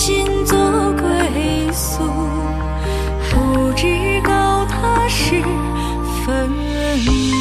心作归宿，不知高他是分明。